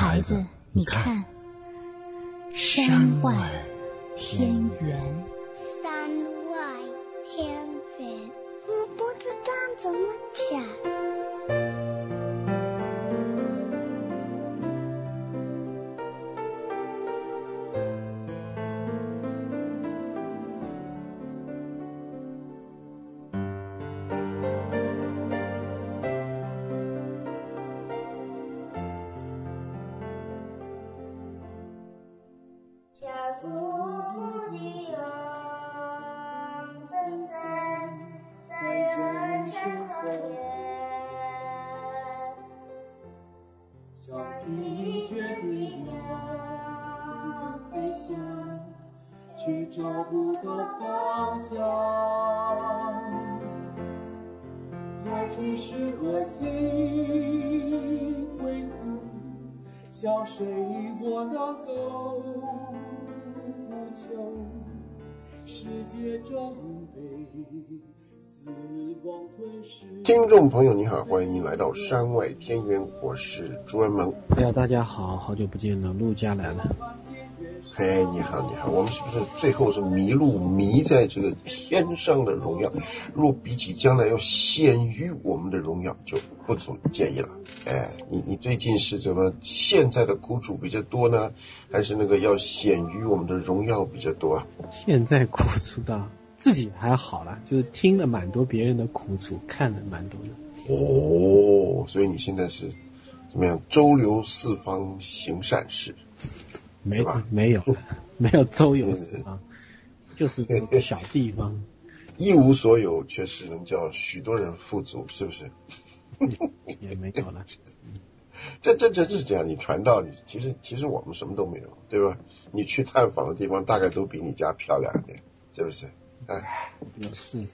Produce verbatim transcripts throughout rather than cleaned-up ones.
孩子，你看，山外天圆。 山外天圆，我不知道怎么讲。 却找不到方向，来去是和心归宿，向谁我能够呼求？世界正被死亡吞噬。 听众朋友你好，欢迎您来到山外天圆，我是朱文萌。 哎呀，大家好，好久不见了，陆家来了。 嘿，你好你好，我们是不是最后是迷路迷在这个天上的荣耀，若比起将来要显于我们的荣耀就不足建议了。哎，你你最近是怎么现在的苦楚比较多呢，还是那个要显于我们的荣耀比较多啊？ 现在苦楚的自己还好啦，就是听了蛮多别人的苦楚，看了蛮多的。 哦，所以你现在是怎么样周游四方行善事？ 没没有没有周游四方，就是个小地方， 一无所有却是能叫许多人富足，是不是？ 也没有了。 这这这就是这样，你传道，其实其实我们什么都没有，对吧？你去探访的地方大概都比你家漂亮一点，是不是？哎， 是。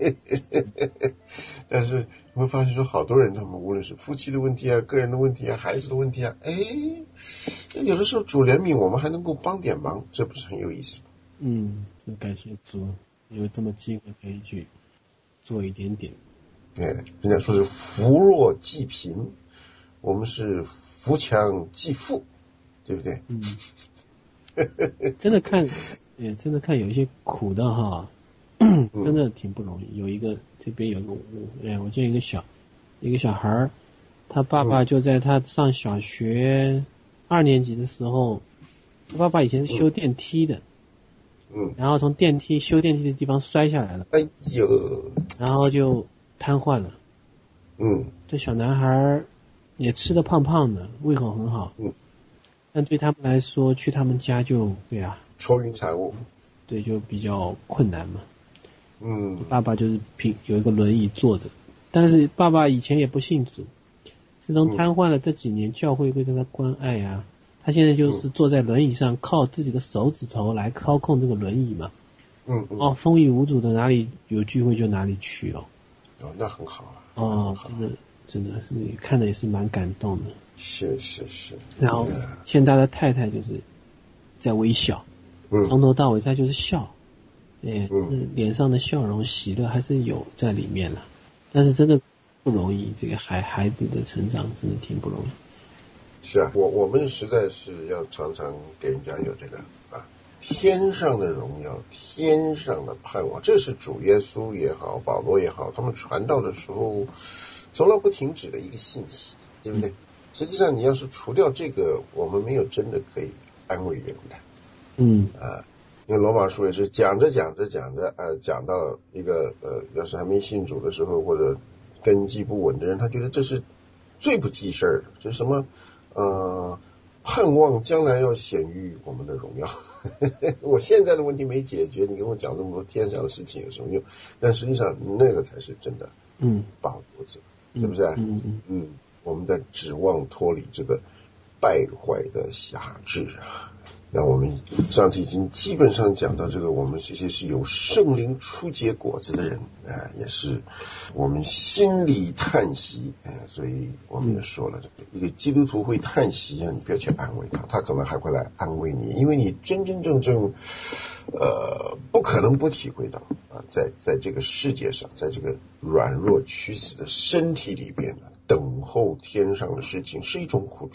但是你会发现说，好多人他们无论是夫妻的问题啊、个人的问题啊、孩子的问题啊，哎，有的时候主怜悯我们还能够帮点忙，这不是很有意思吗？ 嗯，就感谢主有这么机会可以去做一点点。 哎，人家说是扶弱济贫，我们是扶强济富，对不对？ 嗯，真的看，也真的看有一些苦的哈。真的挺不容易。有一个这边有一个，哎，我见一个小一个小孩儿，他爸爸就在他上小学二年级的时候，他爸爸以前是修电梯的， 嗯， 然后从电梯修电梯的地方摔下来了， 哎呦， 然后就瘫痪了。 嗯， 这小男孩也吃得胖胖的，胃口很好， 嗯， 但对他们来说，去他们家就对啊， 愁云惨雾， 对，就比较困难嘛。 嗯， 爸爸就是凭有一个轮椅坐着，但是爸爸以前也不信主，自从瘫痪了这几年，教会会对他关爱啊，他现在就是坐在轮椅上，靠自己的手指头来操控这个轮椅嘛， 嗯嗯， 哦，风雨无阻的，哪里有聚会就哪里去哦， 哦，那很好啊， 哦，真的真的是看的也是蛮感动的， 是是是， 然后现在的太太就是在微笑， 嗯， 从头到尾他就是笑。哎， 嗯， 脸上的笑容、喜乐还是有在里面了，但是真的不容易。这个孩孩子的成长真的挺不容易。 是啊，我我们实在是要常常给人家有这个啊，天上的荣耀，天上的盼望，这是主耶稣也好，保罗也好，他们传道的时候从来不停止的一个信息，对不对？嗯、实际上，你要是除掉这个，我们没有真的可以安慰人的。 嗯啊。因为罗马书也是讲着讲着讲着，呃，讲到一个呃，要是还没信主的时候，或者根基不稳的人，他觉得这是最不记事儿的，就是什么呃，盼望将来要显于我们的荣耀。我现在的问题没解决，你跟我讲这么多天上的事情有什么用？但实际上那个才是真的， 嗯， 抱肚子，对不对？ 嗯嗯嗯，我们在指望脱离这个败坏的辖制啊。那我们上次已经基本上讲到这个，我们这些是有圣灵初结果子的人啊，也是我们心里叹息啊，所以我们也说了，一个基督徒会叹息啊，你不要去安慰他，他可能还会来安慰你，因为你真真正正呃不可能不体会到啊，在在这个世界上，在这个软弱屈死的身体里边呢，等候天上的事情是一种苦楚。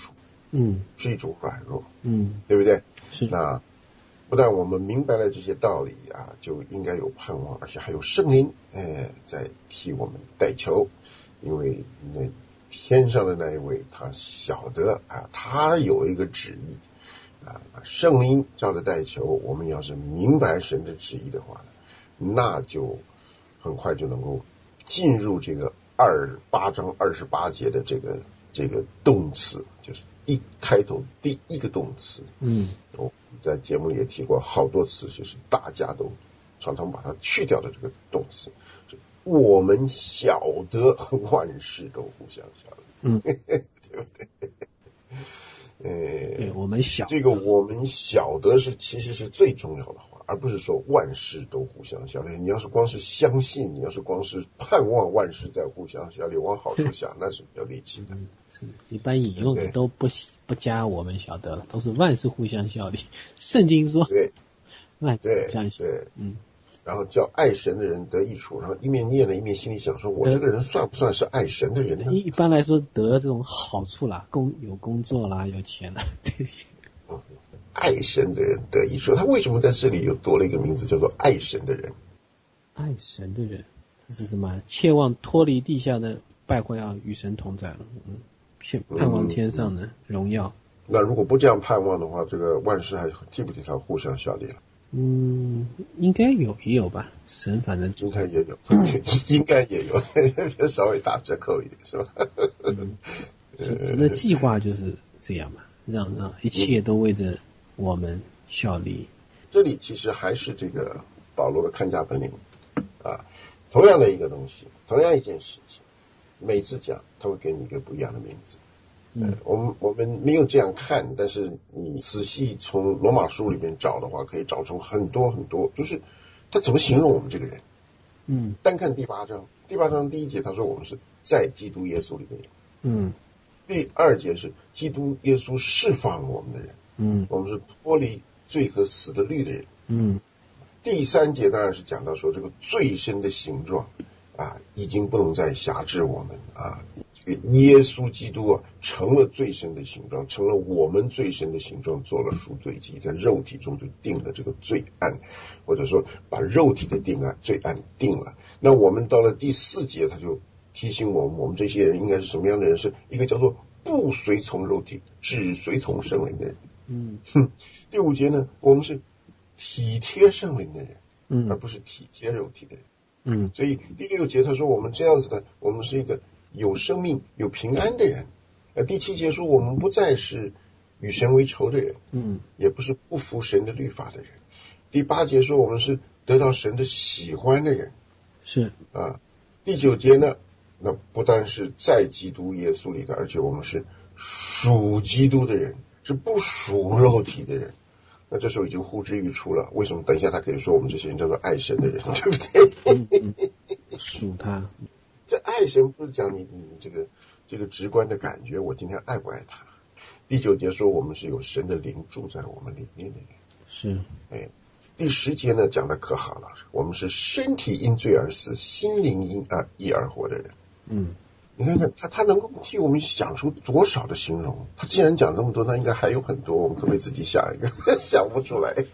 嗯， 是一种软弱， 嗯， 对不对？ 是。 那不但我们明白了这些道理啊，就应该有盼望，而且还有圣灵，哎，在替我们代求，因为那天上的那一位他晓得啊，他有一个旨意啊，圣灵照着代求，我们要是明白神的旨意的话，那就很快就能够进入这个二八章二十八节的这个这个动词，就是一开头第一个动词。 嗯， 我在节目里也提过好多次，就是大家都常常把它去掉的这个动词，我们晓得万事都互相效力， 嗯， 对不对？呃， 对，我们晓这个我们晓得是其实是最重要的话，而不是说万事都互相效力。你要是光是相信，你要是光是盼望万事在互相效力，往好处想，那是没有力气的。 嗯，一般引用的都不不加我们晓得了，都是万事互相效力。圣经说， 对， 万事对互相效力。 对， 嗯。 然后叫爱神的人得益处，然后一面念了一面心里想说，我这个人算不算是爱神的人呢？ 一般来说得这种好处啦，工有工作啦，有钱啦这些。 爱神的人得益处，他为什么在这里又多了一个名字叫做爱神的人？ 爱神的人，这是什么？切望脱离地下的败坏，要与神同在了。嗯，盼望天上的荣耀。 那如果不这样盼望的话，这个万事还替不替他互相效力了？ 嗯，应该有也有吧，神反正应该也有，应该也有，稍微打折扣一点是吧？ 嗯，神的计划就是这样嘛，让让一切都为着我们效力。 这里其实还是这个保罗的看家本领啊，同样的一个东西，同样一件事情，每次讲他会给你一个不一样的名字。嗯，我们我们没有这样看，但是你仔细从罗马书里面找的话，可以找出很多很多，就是他怎么形容我们这个人。 嗯， 单看第八章，第八章第一节他说我们是在基督耶稣里的人。 嗯， 第二节是基督耶稣释放我们的人。 嗯，我们是脱离罪和死的律的人。 嗯， 第三节当然是讲到说这个罪身的形状啊，已经不能再辖制我们啊。耶稣基督啊，成了罪身的形状，成了我们罪身的形状，做了赎罪祭，在肉体中就定了这个罪案，或者说把肉体的定案罪案定了。那我们到了第四节，他就提醒我们，我们这些人应该是什么样的人？是一个叫做不随从肉体，只随从圣灵的人。 嗯， 第五节呢，我们是体贴圣灵的人， 嗯， 而不是体贴肉体的人。 嗯， 所以第六节他说我们这样子的，我们是一个有生命有平安的人。呃，第七节说我们不再是与神为仇的人， 嗯， 也不是不服神的律法的人。第八节说我们是得到神的喜欢的人， 是啊。第九节呢，那不单是在基督耶稣里的，而且我们是属基督的人，是不属肉体的人。那这时候已经呼之欲出了，为什么？等一下他可以说我们这些人叫做爱神的人，对不对？ 嗯嗯、属他。 这爱神不是讲你你这个这个直观的感觉，我今天爱不爱他。第九节说我们是有神的灵住在我们里面的人， 是。 哎，第十节呢讲的可好了，我们是身体因罪而死，心灵因啊义而活的人。 嗯， 你看看他他能够替我们想出多少的形容？他既然讲这么多，那应该还有很多，我们可不可以自己想一个？想不出来。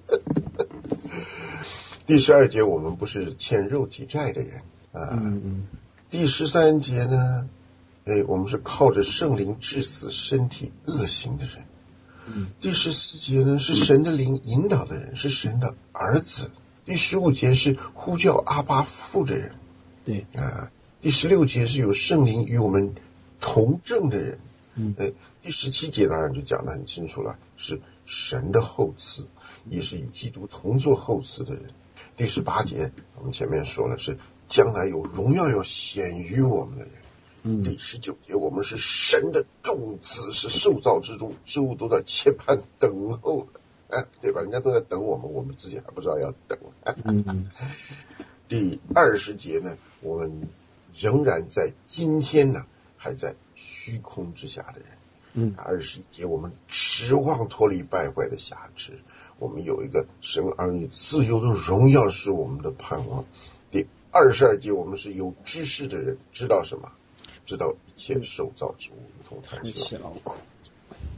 第十二节我们不是欠肉体债的人啊。 嗯嗯。 第十三节呢，哎，我们是靠着圣灵致死身体恶行的人。 嗯。 第十四节呢，是神的灵引导的人，是神的儿子。第十五节是呼叫阿爸父的人。 对啊。第十六节是有圣灵与我们同证的人。 嗯。 哎，第十七节当然就讲得很清楚了，是神的后嗣，也是与基督同作后嗣的人。第十八节我们前面说了，是将来有荣耀要显于我们的人。 嗯。 第十九节我们是神的众子，是受造之中，之物都在期盼等候的，啊，对吧？人家都在等我们，我们自己还不知道要等。 嗯。 第二十节呢，我们仍然在今天呢，还在虚空之下的人。 嗯。 二十一节我们指望脱离败坏的辖制，我们有一个神儿女自由的荣耀是我们的盼望。第二十二节我们是有知识的人，知道什么？知道一切受造之物如同炭气劳苦。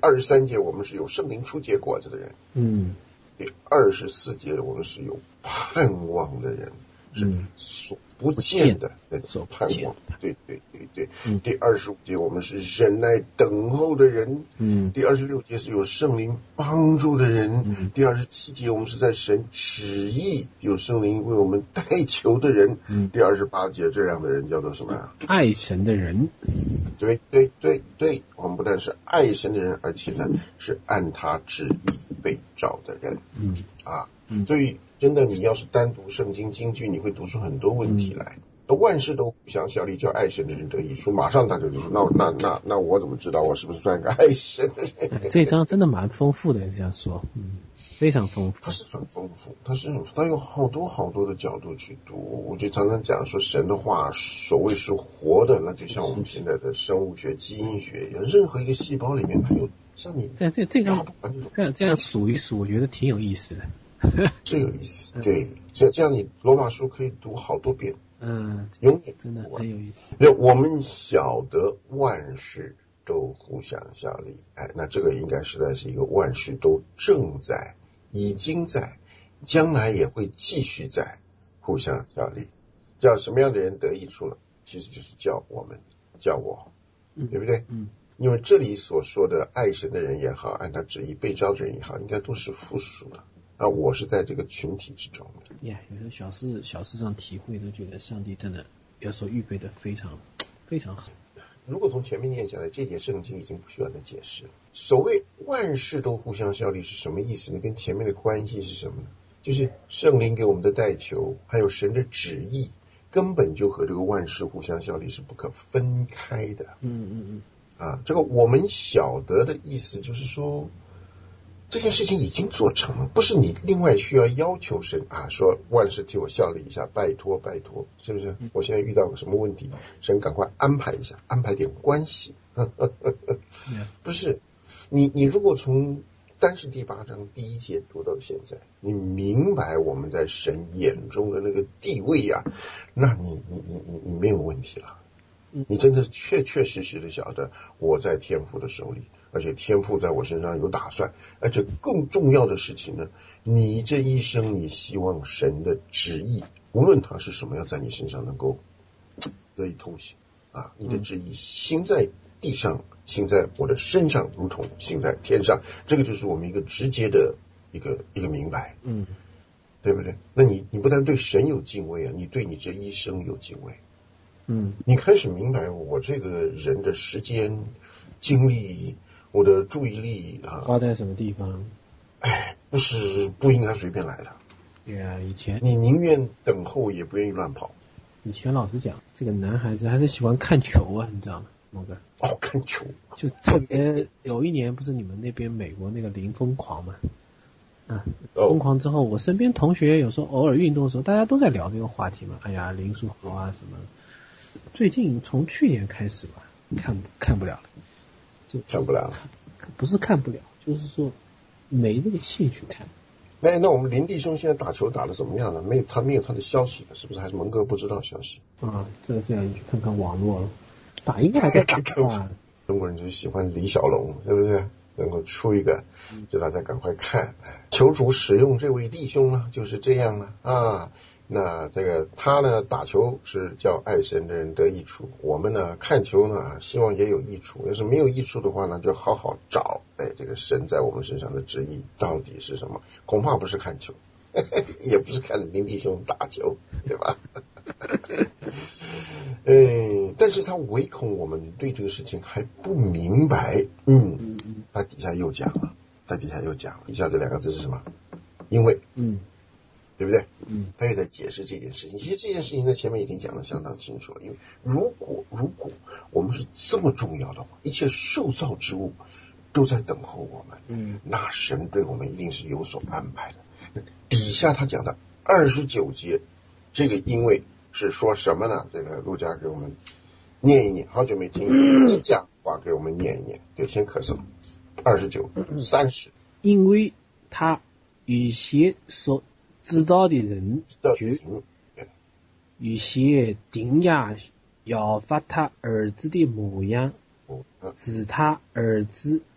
二十三节我们是有圣灵初结果子的人， 嗯， 第二十四节我们是有盼望的人，是所不见的那种盼望，对对对对。嗯、第二十五节我们是忍耐等候的人，嗯，第二十六节是有圣灵帮助的人，嗯，第二十七节我们是在神旨意有圣灵为我们代求的人，嗯，第二十八节这样的人叫做什么呀？ 爱神的人。 对对对对，我们不但是爱神的人，而且呢是按他旨意被召的人，嗯啊，嗯，所以真的你要是单读圣经经句，你会读出很多问题来。嗯、万事都互相效力，叫爱神的人得益处。马上他就说，那那那那我怎么知道我是不是算个爱神的人？ 这一章真的蛮丰富的，这样说，嗯，非常丰富。 它是很丰富，它是它有好多好多的角度去读。我就常常讲说，神的话所谓是活的，那就像我们现在的生物学、基因学一样，任何一个细胞里面它有像你这这这个这样这样数一数，我觉得挺有意思的。 是有意思，对，所以这样你罗马书可以读好多遍， 嗯， 永远真的很有意思。 那我们晓得万事都互相效力，哎，那这个应该实在是一个万事都正在、已经在、将来也会继续在互相效力。叫什么样的人得益处呢？其实就是叫我们，叫我，嗯、对不对？嗯。因为这里所说的爱神的人也好，按他旨意被召的人也好，应该都是复数的。啊，我是在这个群体之中的。 呀，有时候小事小事上体会，都觉得上帝真的有时候预备的非常非常好。 如果从前面念下来，这点圣经已经不需要再解释了。所谓万事都互相效力是什么意思呢？跟前面的关系是什么呢？就是圣灵给我们的代求，还有神的旨意，根本就和这个万事互相效力是不可分开的。 嗯嗯嗯。 啊，这个我们晓得的意思就是说，这件事情已经做成了，不是你另外需要要求神啊，说万事替我效力一下，拜托拜托，是不是？我现在遇到个什么问题，神赶快安排一下，安排点关系。不是，你你如果从单是第八章第一节读到现在，你明白我们在神眼中的那个地位啊，那你你你你你没有问题了。你真的确确实实的晓得我在天父的手里，而且天父在我身上有打算，而且更重要的事情呢，你这一生你希望神的旨意，无论它是什么，要在你身上能够得以通行啊！你的旨意行在地上，行在我的身上，如同行在天上，这个就是我们一个直接的一个一个明白，嗯，对不对？那你你不但对神有敬畏啊，你对你这一生有敬畏。嗯，你开始明白我这个人的时间、精力、我的注意力啊， 花在什么地方？ 哎，不是不应该随便来的。 对啊，以前你宁愿等候，也不愿意乱跑。 以前老实讲，这个男孩子还是喜欢看球啊，你知道吗，某哥？ 哦，看球， 就特别有一年不是你们那边美国那个零疯狂嘛？啊，疯狂之后，我身边同学有时候偶尔运动的时候，大家都在聊这个话题嘛。哎呀，林书豪啊什么。最近从去年开始吧，看看不了了，就看不了了， 不是看不了，就是说没这个兴趣看。 那那我们林弟兄现在打球打得怎么样了？没有他没有他的消息了，是不是？还是蒙哥不知道消息？ 啊，这个这样你去看看网络了，打应该还在打啊。 中国人就喜欢李小龙，对不对？能够出一个，就大家赶快看。求主使用这位弟兄呢，就是这样了啊。那这个他呢打球是叫爱神的人得益处，我们呢看球呢希望也有益处，要是没有益处的话呢，就好好找，哎，这个神在我们身上的旨意到底是什么？恐怕不是看球，也不是看林弟兄打球，对吧？嗯，但是他唯恐我们对这个事情还不明白，嗯，他底下又讲了，他底下又讲了，以下这两个字是什么？因为，嗯。对不对？嗯，他也在解释这件事情。其实这件事情在前面已经讲得相当清楚了。因为如果如果我们是这么重要的话，一切受造之物都在等候我们，嗯，那神对我们一定是有所安排的。底下他讲的二十九节，这个因为是说什么呢？这个陆家给我们念一念，好久没听这讲话，给我们念一念。有先咳嗽。二十九、三十， 因为他预先所知道的人就预先定下要发他儿子的模样，使他儿子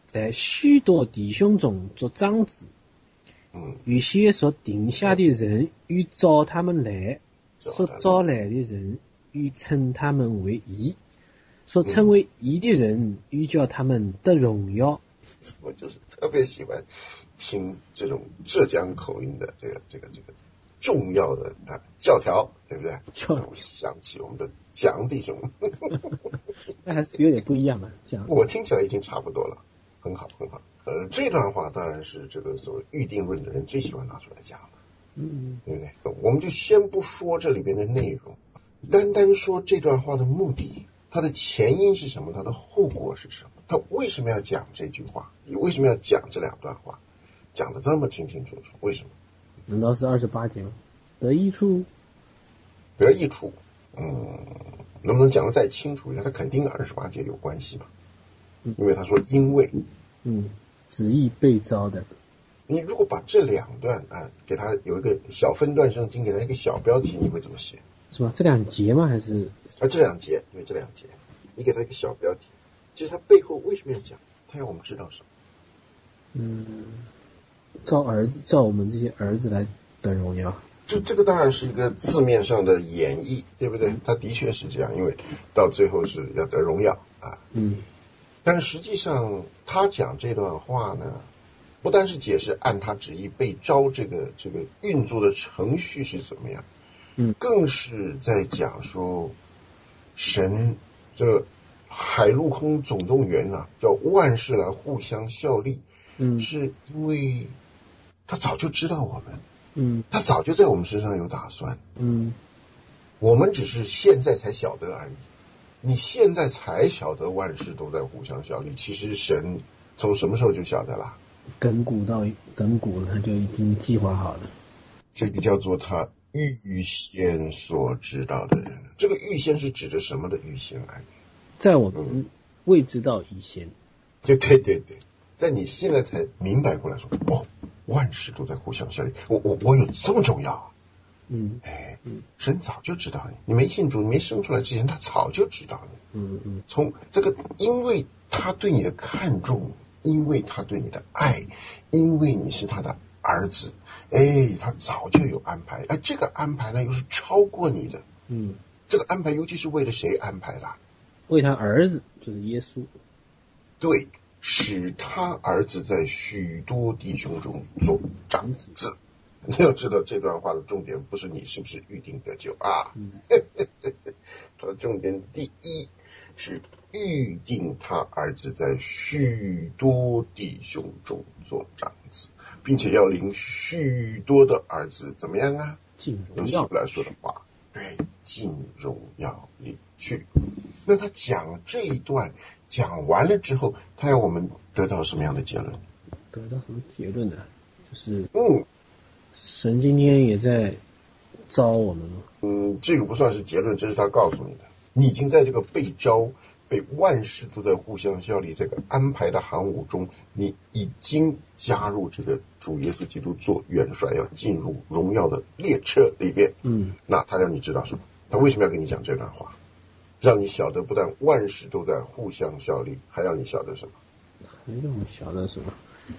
在许多弟兄中做长子。 嗯， 预先所定下的人与召他们来，所招来的人与称他们为义，所称为义的人与叫他们得荣耀。 我就是特别喜欢听这种浙江口音的这个这个这个重要的啊教条，对不对？让我想起我们的蒋弟兄。 那还是有点不一样嘛，讲我听起来已经差不多了，很好很好。呃，这段话当然是这个所谓预定论的人最喜欢拿出来讲的， 嗯， 对不对？我们就先不说这里边的内容，单单说这段话的目的，它的前因是什么，它的后果是什么，他为什么要讲这句话，你为什么要讲这两段话，讲得这么清清楚楚，为什么？ 难道是二十八节吗？得益处， 得益处，嗯，能不能讲得再清楚一点？他肯定跟二十八节有关系嘛，因为他说因为， 嗯。旨意被招的， 你如果把这两段啊，给他有一个小分段圣经，给他一个小标题，你会怎么写？ 是吧？这两节吗？还是啊，这两节，对，这两节，你给他一个小标题，其实他背后为什么要讲？他要我们知道什么？ 嗯，招儿子，招我们这些儿子来得荣耀。 就这个当然是一个字面上的演绎，对不对？他的确是这样，因为到最后是要得荣耀啊。 嗯。 但实际上，他讲这段话呢，不单是解释按他旨意被招这个这个运作的程序是怎么样， 嗯， 更是在讲说，神这海陆空总动员啊，叫万事来互相效力， 嗯， 是因为他早就知道我们， 嗯， 他早就在我们身上有打算， 嗯， 我们只是现在才晓得而已。你现在才晓得万事都在互相效力，其实神从什么时候就晓得了？ 亘古到亘古，他就已经计划好了。 这个叫做他预先所知道的人。这个预先是指着什么的预先而已？ 在我们未知道以前。 对对对对，在你现在才明白过来说，哦，万事都在互相效力，我我我有这么重要。 嗯， 哎，神早就知道你，你没信主，你没生出来之前，他早就知道你。嗯嗯， 从这个，因为他对你的看重，因为他对你的爱，因为你是他的儿子，哎，他早就有安排。哎，这个安排呢，又是超过你的。 嗯， 这个安排尤其是为了谁安排的？ 为他儿子，就是耶稣。 对，使他儿子在许多弟兄中做长子。你要知道这段话的重点不是你是不是预定得救啊， 嗯、 它的重点第一是预定他儿子在许多弟兄中做长子，并且要领许多的儿子怎么样啊？ 进荣耀。 用希伯来说的话，对，进荣耀里去。那他讲这一段讲完了之后，他要我们得到什么样的结论？ 得到什么结论呢？就是嗯。 神今天也在招我们吗？ 嗯，这个不算是结论，这是他告诉你的。你已经在这个被招、被万事都在互相效力这个安排的航母中，你已经加入这个主耶稣基督做元帅，要进入荣耀的列车里面。 嗯， 那他让你知道什么？他为什么要跟你讲这段话？让你晓得不但万事都在互相效力，还让你晓得什么？ 还让我晓得什么？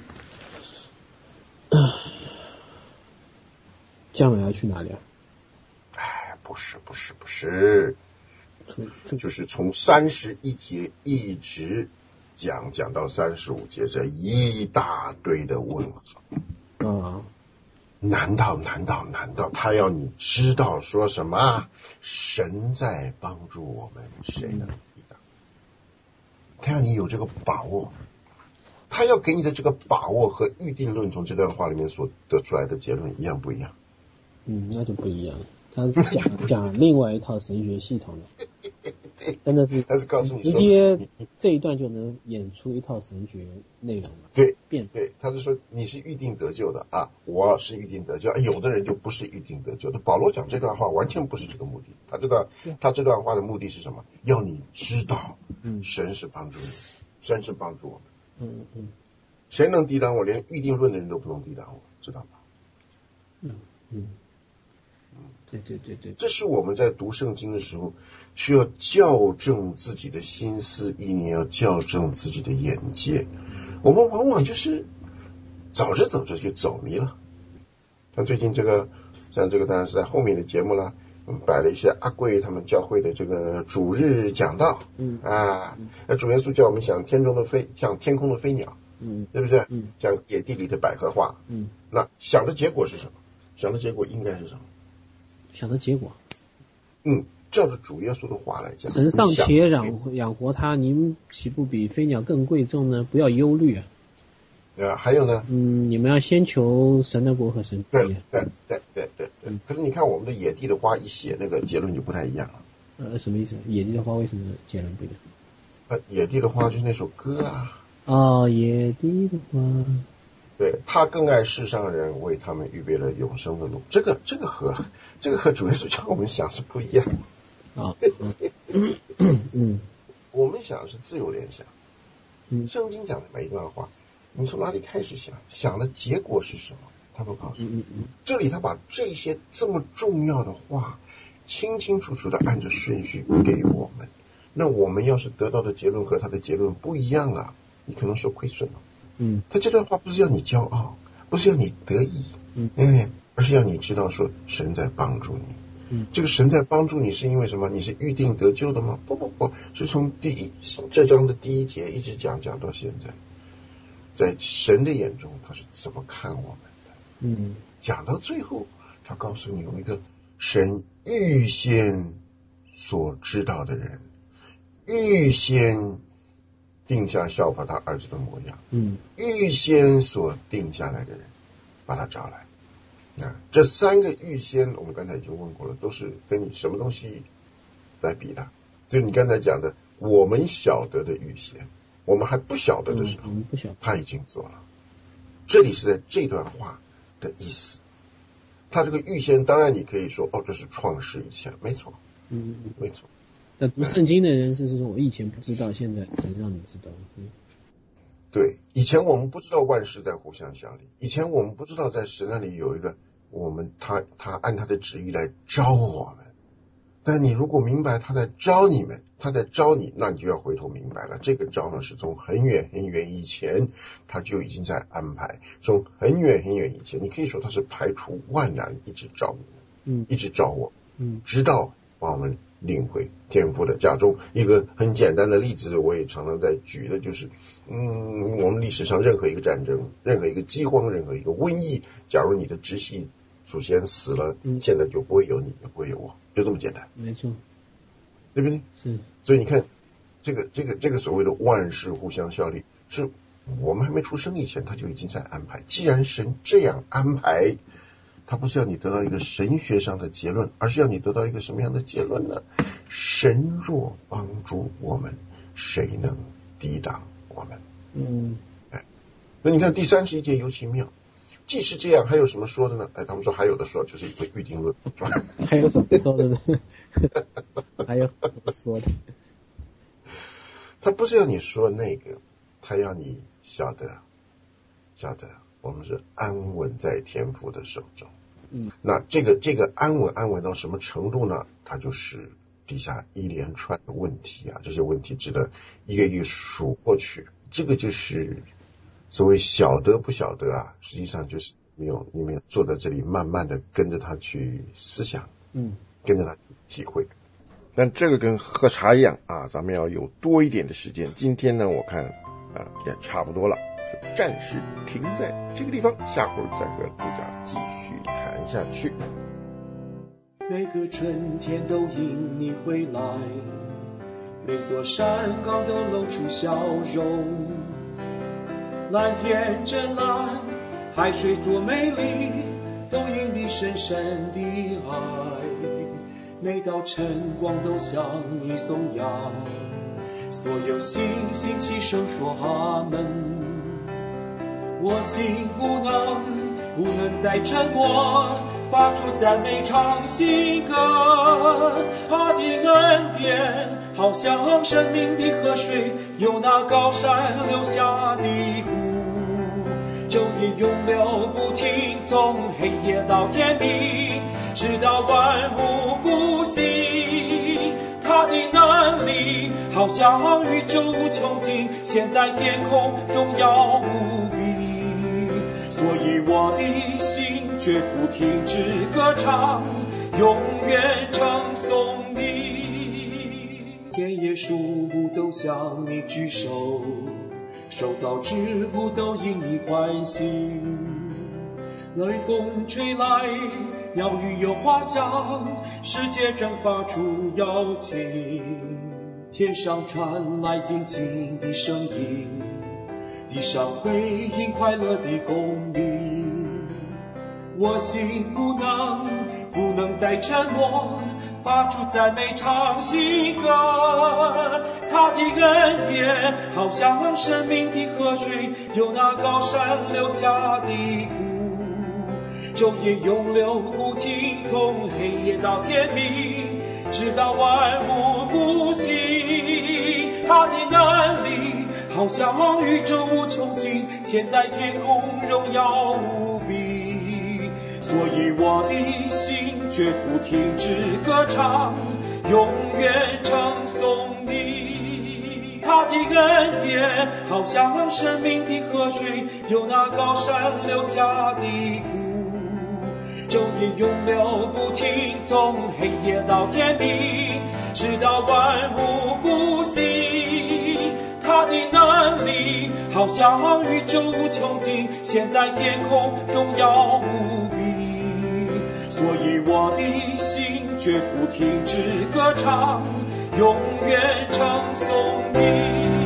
将来要去哪里啊？ 哎，不是不是不是，就是从三十一节一直讲讲到三十五节，这一大堆的问号啊！ 难道难道难道他要你知道说什么？神在帮助我们，谁能抵挡？他要你有这个把握，他要给你的这个把握和预定论从这段话里面所得出来的结论一样不一样？ 嗯，那就不一样了。他讲讲另外一套神学系统的，真的是他是告诉你直接这一段就能演出一套神学内容了。 对， 变对，他是说你是预定得救的啊，我是预定得救，有的人就不是预定得救的。保罗讲这段话完全不是这个目的，他这段他这段话的目的是什么？要你知道， 嗯， 神是帮助你，神是帮助我们，嗯嗯， 谁能抵挡我？连预定论的人都不能抵挡我，知道吗？ 嗯嗯。对对对对， 这是我们在读圣经的时候需要校正自己的心思意念，要校正自己的眼界。 我们往往就是走着走着就走迷了。像最近这个，像这个当然是在后面的节目了，我们摆了一些阿贵他们教会的这个主日讲道， 嗯啊，那主耶稣叫我们想天中的飞，像天空的飞鸟， 嗯， 对不对？ 嗯， 像野地里的百合花， 嗯， 那想的结果是什么？想的结果应该是什么？ 想的结果， 嗯，照着主耶稣的话来讲， 神尚且养养活他，您岂不比飞鸟更贵重呢？不要忧虑啊。 啊，还有呢？ 嗯，你们要先求神的国和神的义。 对对对对对对。可是你看我们的野地的花一写，那个结论就不太一样了。 呃，什么意思？野地的花为什么结论不一样？ 呃，野地的花就是那首歌啊。 哦，野地的花。 对，他更爱世上人，为他们预备了永生的路。这个这个和这个和主耶稣教我们想是不一样的。 啊、哦，嗯嗯， 我们想是自由联想。 嗯， 圣经讲的每一段话，你从哪里开始想，想的结果是什么，他都告诉你。 嗯嗯， 这里他把这些这么重要的话，清清楚楚的按着顺序给我们。那我们要是得到的结论和他的结论不一样啊，你可能受亏损了。 嗯， 他这段话不是要你骄傲，不是要你得意， 嗯， 哎，而是要你知道说神在帮助你。 嗯， 这个神在帮助你是因为什么？你是预定得救的吗？不不不，是从第一这章的第一节一直讲讲到现在，在神的眼中他是怎么看我们的？ 嗯， 讲到最后，他告诉你有一个神预先所知道的人，预先定下效法他儿子的模样， 嗯， 预先所定下来的人，把他找来。啊，这三个预先，我们刚才已经问过了，都是跟你什么东西来比的？就是你刚才讲的，我们晓得的预先，我们还不晓得的时候， 嗯、不晓得他已经做了。这里是在这段话的意思。他这个预先，当然你可以说，哦，这是创世以前，没错， 嗯， 没错。 那读圣经的人是说，我以前不知道，现在才让你知道。嗯， 对，以前我们不知道万事在互相效力，以前我们不知道在神那里有一个我们他他按他的旨意来招我们。但你如果明白他在招你们，他在招你，那你就要回头明白了，这个招呢是从很远很远以前他就已经在安排，从很远很远以前，你可以说他是排除万难一直招你们， 嗯， 一直招我， 嗯， 直到把我们领回天父的家中。一个很简单的例子，我也常常在举的就是，嗯，我们历史上任何一个战争，任何一个饥荒，任何一个瘟疫，假如你的直系祖先死了， 嗯， 现在就不会有你，也不会有我，就这么简单， 没错， 对不对？ 是， 所以你看，这个这个这个所谓的万事互相效力，是我们还没出生以前他就已经在安排。既然神这样安排，他不是要你得到一个神学上的结论，而是要你得到一个什么样的结论呢？神若帮助我们，谁能抵挡我们？ 嗯， 哎，那你看第三十一节尤其妙。既是这样，还有什么说的呢？哎，他们说还有的说，就是一个预定论，是吧？ 还有什么说的呢？还有什么说的？ 他不是要你说那个，他要你晓得，晓得我们是安稳在天父的手中。 嗯， 那这个这个安稳安稳到什么程度呢？它就是底下一连串的问题啊，这些问题值得一个一个数过去。这个就是所谓晓得不晓得啊，实际上就是没有你没有坐在这里慢慢的跟着他去思想， 嗯， 跟着他体会。但这个跟喝茶一样啊，咱们要有多一点的时间。今天呢，我看啊也差不多了，就暂时停在这个地方，下回再和大家继续谈下去。 每个春天都因你回来，每座山岗都露出笑容。蓝天真蓝，海水多美丽，都因你深深的爱。每道晨光都向你颂扬，所有星星齐声说阿门。我心不能不能再沉默，发出赞美唱新歌。他的恩典好像生命的河水，由那高山流下的湖，昼夜永流不停，从黑夜到天明，直到万物复兴。他的能力好像宇宙无穷尽，现在天空中要绝不停止歌唱，永远称颂你。田野树木都向你举手，受造之物都因你欢喜。雷风吹来，鸟语有花香，世界正发出邀请。天上传来惊奇的声音，地上回应快乐的公鸣。我心不能不能再沉默，发出赞美唱新歌。他的恩典好像生命的河水，由那高山流下的谷，昼夜永流不停，从黑夜到天明，直到万物复兴。他的能力好像宇宙无穷尽，现在天空荣耀无比。所以我的心绝不停止歌唱，永远称颂你。他的恩典好像生命的河水，由那高山流下的谷，昼夜永流不停，从黑夜到天明，直到万物复兴。他的能力好像宇宙无穷尽，现在天空荣耀无比。所以我的心绝不停止歌唱，永远称颂你。